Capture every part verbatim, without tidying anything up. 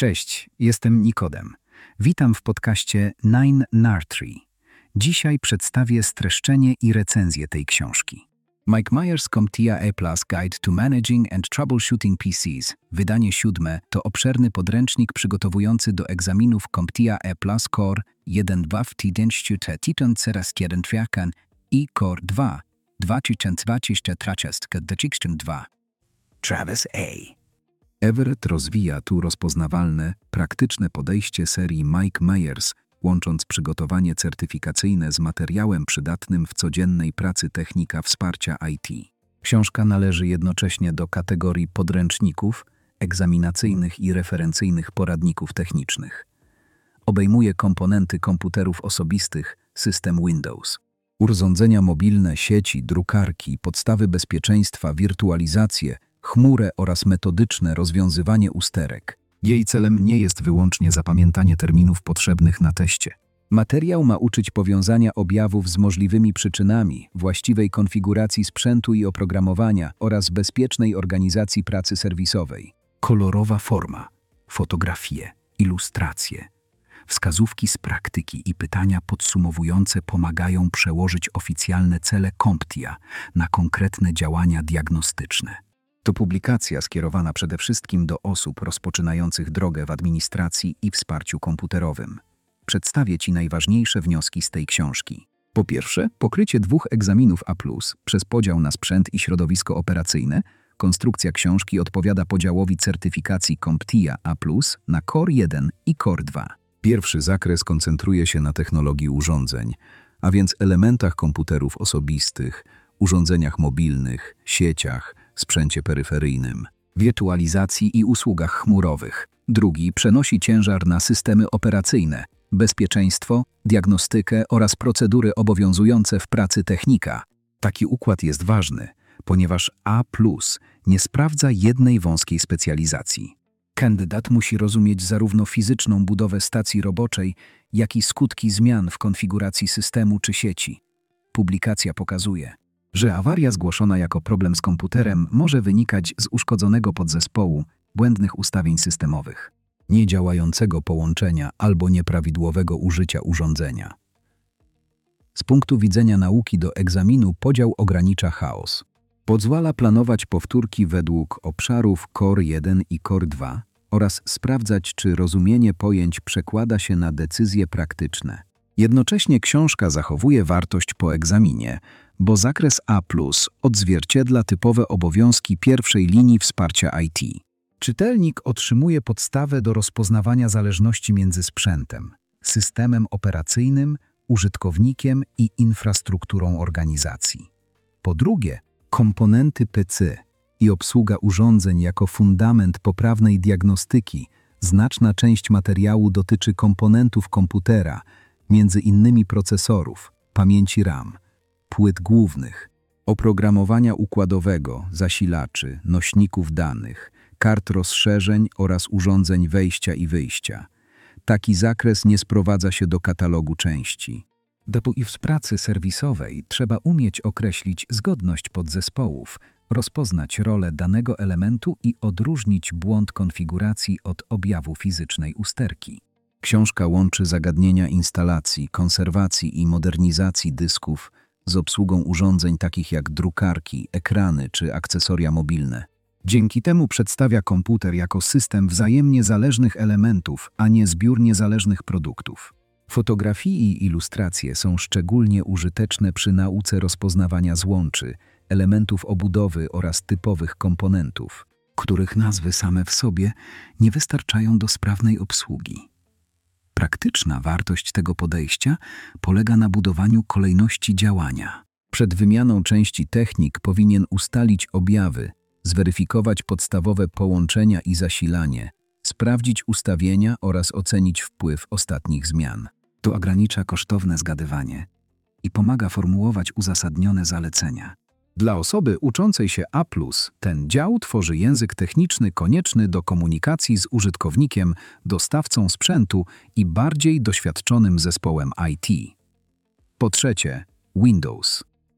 Cześć, jestem Nikodem. Witam w podcaście nine nar three. Dzisiaj przedstawię streszczenie i recenzję tej książki. Mike Myers CompTIA A plus Guide to Managing and Troubleshooting P Cs, wydanie siódme, to obszerny podręcznik przygotowujący do egzaminów CompTIA A plus Core jeden dwa w tysiąc dwieście jeden i Core dwa dwa tysiące dwadzieścia trzy. Travis A. Everett rozwija tu rozpoznawalne, praktyczne podejście serii Mike Myers, łącząc przygotowanie certyfikacyjne z materiałem przydatnym w codziennej pracy technika wsparcia I T. Książka należy jednocześnie do kategorii podręczników, egzaminacyjnych i referencyjnych poradników technicznych. Obejmuje komponenty komputerów osobistych, system Windows, urządzenia mobilne, sieci, drukarki, podstawy bezpieczeństwa, wirtualizację, chmurę oraz metodyczne rozwiązywanie usterek. Jej celem nie jest wyłącznie zapamiętanie terminów potrzebnych na teście. Materiał ma uczyć powiązania objawów z możliwymi przyczynami, właściwej konfiguracji sprzętu i oprogramowania oraz bezpiecznej organizacji pracy serwisowej. Kolorowa forma, fotografie, ilustracje, wskazówki z praktyki i pytania podsumowujące pomagają przełożyć oficjalne cele CompTIA na konkretne działania diagnostyczne. To publikacja skierowana przede wszystkim do osób rozpoczynających drogę w administracji i wsparciu komputerowym. Przedstawię Ci najważniejsze wnioski z tej książki. Po pierwsze, pokrycie dwóch egzaminów A plus przez podział na sprzęt i środowisko operacyjne. Konstrukcja książki odpowiada podziałowi certyfikacji CompTIA A plus na Core jeden i Core dwa. Pierwszy zakres koncentruje się na technologii urządzeń, a więc elementach komputerów osobistych, urządzeniach mobilnych, sieciach, sprzęcie peryferyjnym, wirtualizacji i usługach chmurowych. Drugi przenosi ciężar na systemy operacyjne, bezpieczeństwo, diagnostykę oraz procedury obowiązujące w pracy technika. Taki układ jest ważny, ponieważ A plus nie sprawdza jednej wąskiej specjalizacji. Kandydat musi rozumieć zarówno fizyczną budowę stacji roboczej, jak i skutki zmian w konfiguracji systemu czy sieci. Publikacja pokazuje, że awaria zgłoszona jako problem z komputerem może wynikać z uszkodzonego podzespołu, błędnych ustawień systemowych, niedziałającego połączenia albo nieprawidłowego użycia urządzenia. Z punktu widzenia nauki do egzaminu podział ogranicza chaos. Pozwala planować powtórki według obszarów Core jeden i Core dwa oraz sprawdzać, czy rozumienie pojęć przekłada się na decyzje praktyczne. Jednocześnie książka zachowuje wartość po egzaminie, bo zakres A plus odzwierciedla typowe obowiązki pierwszej linii wsparcia I T. Czytelnik otrzymuje podstawę do rozpoznawania zależności między sprzętem, systemem operacyjnym, użytkownikiem i infrastrukturą organizacji. Po drugie, komponenty P C i obsługa urządzeń jako fundament poprawnej diagnostyki. Znaczna część materiału dotyczy komponentów komputera, między innymi procesorów, pamięci RAM, płyt głównych, oprogramowania układowego, zasilaczy, nośników danych, kart rozszerzeń oraz urządzeń wejścia i wyjścia. Taki zakres nie sprowadza się do katalogu części. I w pracy serwisowej trzeba umieć określić zgodność podzespołów, rozpoznać rolę danego elementu i odróżnić błąd konfiguracji od objawu fizycznej usterki. Książka łączy zagadnienia instalacji, konserwacji i modernizacji dysków z obsługą urządzeń takich jak drukarki, ekrany czy akcesoria mobilne. Dzięki temu przedstawia komputer jako system wzajemnie zależnych elementów, a nie zbiór niezależnych produktów. Fotografie i ilustracje są szczególnie użyteczne przy nauce rozpoznawania złączy, elementów obudowy oraz typowych komponentów, których nazwy same w sobie nie wystarczają do sprawnej obsługi. Praktyczna wartość tego podejścia polega na budowaniu kolejności działania. Przed wymianą części technik powinien ustalić objawy, zweryfikować podstawowe połączenia i zasilanie, sprawdzić ustawienia oraz ocenić wpływ ostatnich zmian. To ogranicza kosztowne zgadywanie i pomaga formułować uzasadnione zalecenia. Dla osoby uczącej się A plus, ten dział tworzy język techniczny konieczny do komunikacji z użytkownikiem, dostawcą sprzętu i bardziej doświadczonym zespołem I T. Po trzecie, Windows.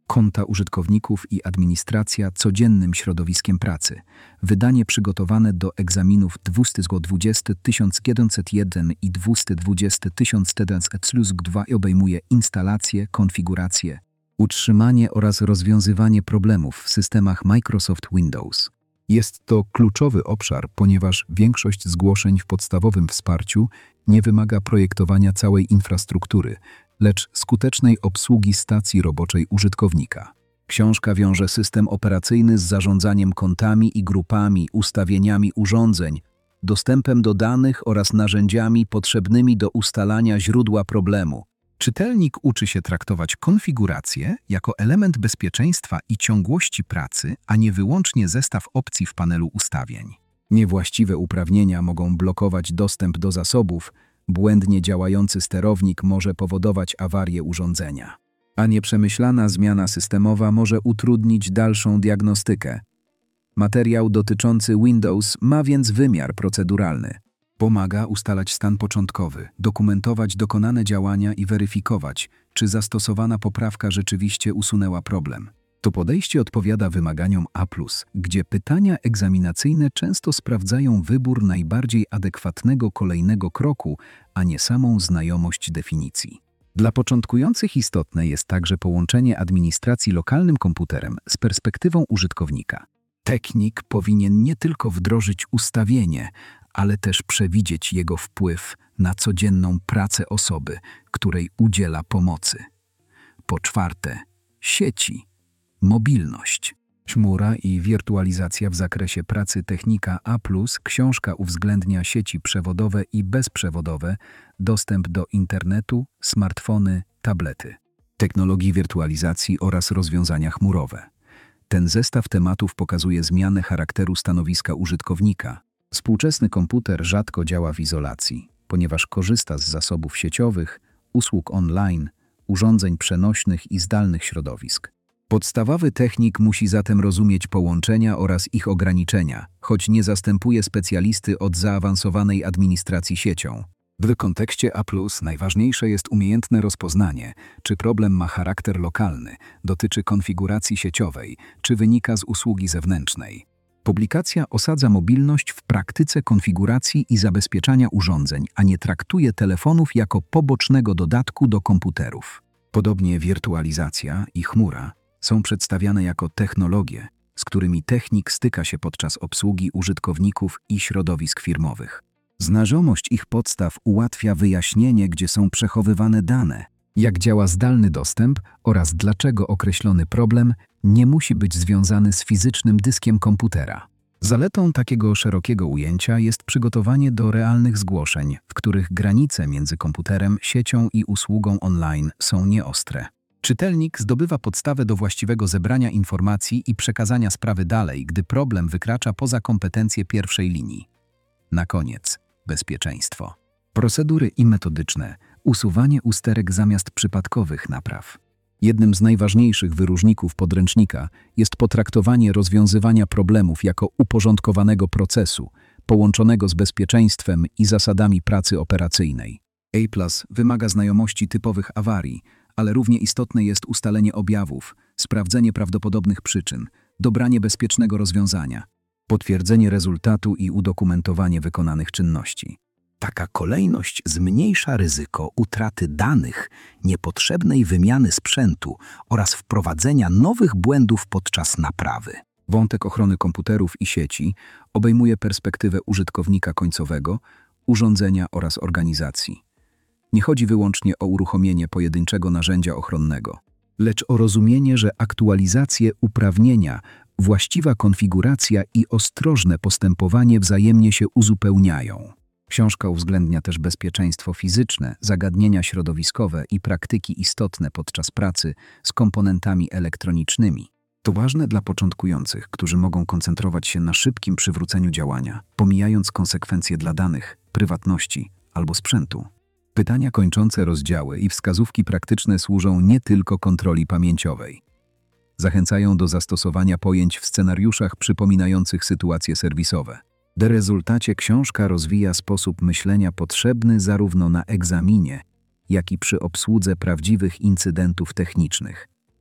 konta użytkowników i administracja codziennym środowiskiem pracy. Wydanie przygotowane do egzaminów dwieście dwadzieścia tysiąc siedemset jeden i dwieście dwadzieścia tysiąc siedemset dwa obejmuje instalację, konfigurację, utrzymanie oraz rozwiązywanie problemów w systemach Microsoft Windows. Jest to kluczowy obszar, ponieważ większość zgłoszeń w podstawowym wsparciu nie wymaga projektowania całej infrastruktury, lecz skutecznej obsługi stacji roboczej użytkownika. Książka wiąże system operacyjny z zarządzaniem kontami i grupami, ustawieniami urządzeń, dostępem do danych oraz narzędziami potrzebnymi do ustalania źródła problemu. Czytelnik uczy się traktować konfigurację jako element bezpieczeństwa i ciągłości pracy, a nie wyłącznie zestaw opcji w panelu ustawień. Niewłaściwe uprawnienia mogą blokować dostęp do zasobów, błędnie działający sterownik może powodować awarię urządzenia, a nieprzemyślana zmiana systemowa może utrudnić dalszą diagnostykę. Materiał dotyczący Windows ma więc wymiar proceduralny. Pomaga ustalać stan początkowy, dokumentować dokonane działania i weryfikować, czy zastosowana poprawka rzeczywiście usunęła problem. To podejście odpowiada wymaganiom A plus, gdzie pytania egzaminacyjne często sprawdzają wybór najbardziej adekwatnego kolejnego kroku, a nie samą znajomość definicji. Dla początkujących istotne jest także połączenie administracji lokalnym komputerem z perspektywą użytkownika. Technik powinien nie tylko wdrożyć ustawienie, ale też przewidzieć jego wpływ na codzienną pracę osoby, której udziela pomocy. Po czwarte, sieci. Mobilność. Chmura i wirtualizacja w zakresie pracy technika A plus, książka uwzględnia sieci przewodowe i bezprzewodowe, dostęp do internetu, smartfony, tablety, technologii wirtualizacji oraz rozwiązania chmurowe. Ten zestaw tematów pokazuje zmianę charakteru stanowiska użytkownika. Współczesny komputer rzadko działa w izolacji, ponieważ korzysta z zasobów sieciowych, usług online, urządzeń przenośnych i zdalnych środowisk. Podstawowy technik musi zatem rozumieć połączenia oraz ich ograniczenia, choć nie zastępuje specjalisty od zaawansowanej administracji siecią. W kontekście A plus najważniejsze jest umiejętne rozpoznanie, czy problem ma charakter lokalny, dotyczy konfiguracji sieciowej, czy wynika z usługi zewnętrznej. Publikacja osadza mobilność w praktyce konfiguracji i zabezpieczania urządzeń, a nie traktuje telefonów jako pobocznego dodatku do komputerów. Podobnie wirtualizacja i chmura są przedstawiane jako technologie, z którymi technik styka się podczas obsługi użytkowników i środowisk firmowych. Znajomość ich podstaw ułatwia wyjaśnienie, gdzie są przechowywane dane, jak działa zdalny dostęp oraz dlaczego określony problem nie musi być związany z fizycznym dyskiem komputera. Zaletą takiego szerokiego ujęcia jest przygotowanie do realnych zgłoszeń, w których granice między komputerem, siecią i usługą online są nieostre. Czytelnik zdobywa podstawę do właściwego zebrania informacji i przekazania sprawy dalej, gdy problem wykracza poza kompetencje pierwszej linii. Na koniec, bezpieczeństwo. Procedury i metodyczne, usuwanie usterek zamiast przypadkowych napraw. Jednym z najważniejszych wyróżników podręcznika jest potraktowanie rozwiązywania problemów jako uporządkowanego procesu, połączonego z bezpieczeństwem i zasadami pracy operacyjnej. A plus wymaga znajomości typowych awarii, ale równie istotne jest ustalenie objawów, sprawdzenie prawdopodobnych przyczyn, dobranie bezpiecznego rozwiązania, potwierdzenie rezultatu i udokumentowanie wykonanych czynności. Taka kolejność zmniejsza ryzyko utraty danych, niepotrzebnej wymiany sprzętu oraz wprowadzenia nowych błędów podczas naprawy. Wątek ochrony komputerów i sieci obejmuje perspektywę użytkownika końcowego, urządzenia oraz organizacji. Nie chodzi wyłącznie o uruchomienie pojedynczego narzędzia ochronnego, lecz o rozumienie, że aktualizacje uprawnienia, właściwa konfiguracja i ostrożne postępowanie wzajemnie się uzupełniają. Książka uwzględnia też bezpieczeństwo fizyczne, zagadnienia środowiskowe i praktyki istotne podczas pracy z komponentami elektronicznymi. To ważne dla początkujących, którzy mogą koncentrować się na szybkim przywróceniu działania, pomijając konsekwencje dla danych, prywatności albo sprzętu. Pytania kończące rozdziały i wskazówki praktyczne służą nie tylko kontroli pamięciowej. Zachęcają do zastosowania pojęć w scenariuszach przypominających sytuacje serwisowe. W rezultacie książka rozwija sposób myślenia potrzebny zarówno na egzaminie, jak i przy obsłudze prawdziwych incydentów technicznych.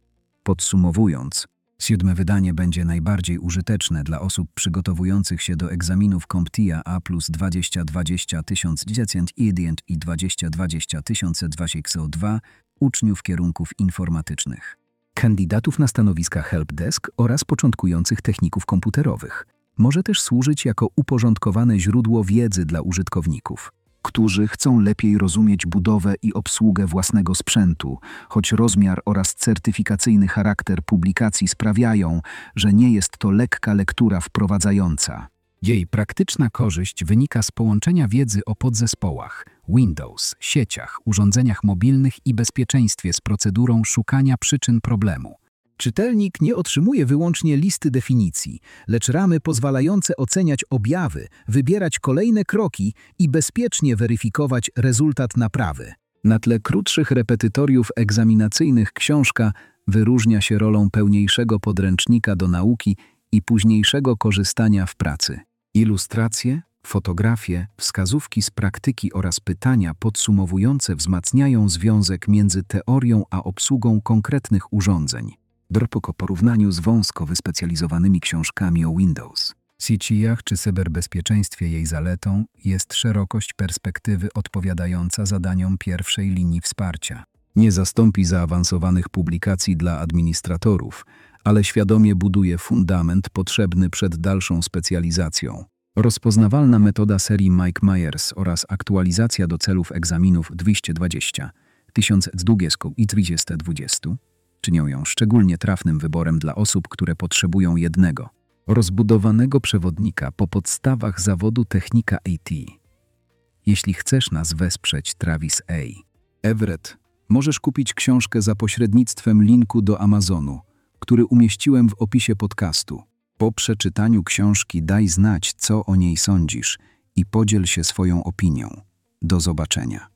Podsumowując, siódme wydanie będzie najbardziej użyteczne dla osób przygotowujących się do egzaminów CompTIA A plus dwadzieścia dwadzieścia jeden i dwadzieścia dwadzieścia dwa uczniów kierunków informatycznych, kandydatów na stanowiska helpdesk oraz początkujących techników komputerowych. Może też służyć jako uporządkowane źródło wiedzy dla użytkowników, którzy chcą lepiej rozumieć budowę i obsługę własnego sprzętu, choć rozmiar oraz certyfikacyjny charakter publikacji sprawiają, że nie jest to lekka lektura wprowadzająca. Jej praktyczna korzyść wynika z połączenia wiedzy o podzespołach, Windows, sieciach, urządzeniach mobilnych i bezpieczeństwie z procedurą szukania przyczyn problemu. Czytelnik nie otrzymuje wyłącznie listy definicji, lecz ramy pozwalające oceniać objawy, wybierać kolejne kroki i bezpiecznie weryfikować rezultat naprawy. Na tle krótszych repetytoriów egzaminacyjnych książka wyróżnia się rolą pełniejszego podręcznika do nauki i późniejszego korzystania w pracy. Ilustracje, fotografie, wskazówki z praktyki oraz pytania podsumowujące wzmacniają związek między teorią a obsługą konkretnych urządzeń. Po porównaniu z wąsko wyspecjalizowanymi książkami o Windows, sieciach czy cyberbezpieczeństwie jej zaletą jest szerokość perspektywy odpowiadająca zadaniom pierwszej linii wsparcia. Nie zastąpi zaawansowanych publikacji dla administratorów, ale świadomie buduje fundament potrzebny przed dalszą specjalizacją. Rozpoznawalna metoda serii Mike Myers oraz aktualizacja do celów egzaminów dwieście dwadzieścia, tysiąc dwadzieścia i dwieście dwadzieścia czynią ją szczególnie trafnym wyborem dla osób, które potrzebują jednego, rozbudowanego przewodnika po podstawach zawodu technika A T. Jeśli chcesz nas wesprzeć, Travis A. Everett, możesz kupić książkę za pośrednictwem linku do Amazonu, który umieściłem w opisie podcastu. Po przeczytaniu książki daj znać, co o niej sądzisz i podziel się swoją opinią. Do zobaczenia.